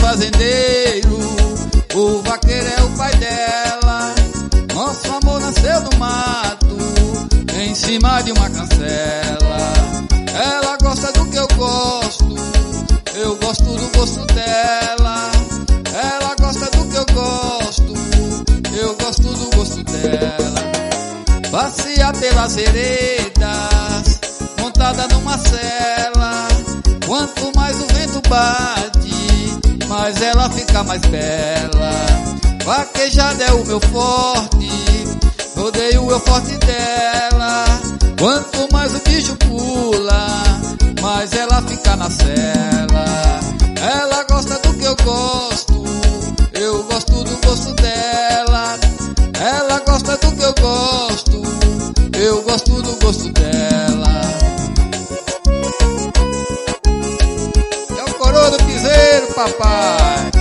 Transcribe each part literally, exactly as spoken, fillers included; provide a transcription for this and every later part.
fazendeiro, o vaqueiro é o pai dela. Nosso amor nasceu no mato, em cima de uma cancela. Ela gosta do que eu gosto, eu gosto do gosto dela. Ela gosta do que eu gosto, eu gosto do gosto dela. Passear pelas veredas, montada numa cela. Quanto mais o vento bate, mais ela fica mais bela. Vaquejada é o meu forte, rodeio eu forte dela. Quanto mais o bicho pula, mais ela fica na cela. Ela gosta do que eu gosto, eu gosto do gosto dela. Ela gosta do que eu gosto, eu gosto do gosto dela. É o coroa do piseiro, papai.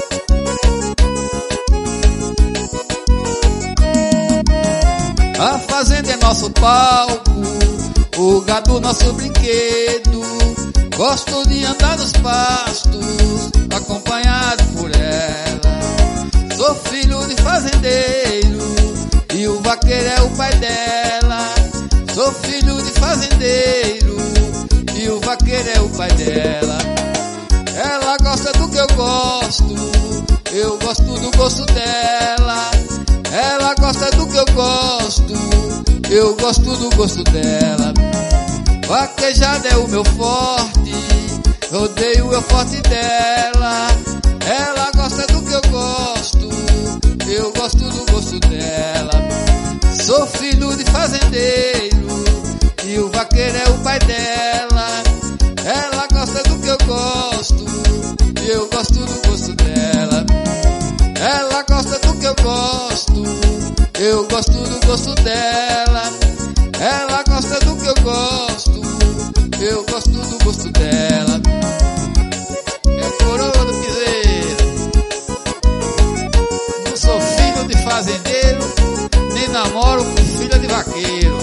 A fazenda é nosso palco, o gado nosso brinquedo. Gosto de andar nos pastos, acompanhado por ela. Sou filho de fazendeiro, e o vaqueiro é o pai dela. Sou filho de fazendeiro, e o vaqueiro é o pai dela. Ela gosta do que eu gosto, eu gosto do gosto dela. Ela gosta do que eu gosto, eu gosto do gosto dela. Vaquejada é o meu forte, rodeio eu forte dela. Ela gosta do que eu gosto, eu gosto do gosto dela. Sou filho de fazendeiro, e o vaqueiro é o pai dela. Ela gosta do que eu gosto, eu gosto do gosto dela. Ela gosta do que eu gosto, eu gosto do gosto dela. Ela gosta do que eu gosto, eu gosto do gosto dela. É coroa do piseiro. Não sou filho de fazendeiro, nem namoro com filha de vaqueiro.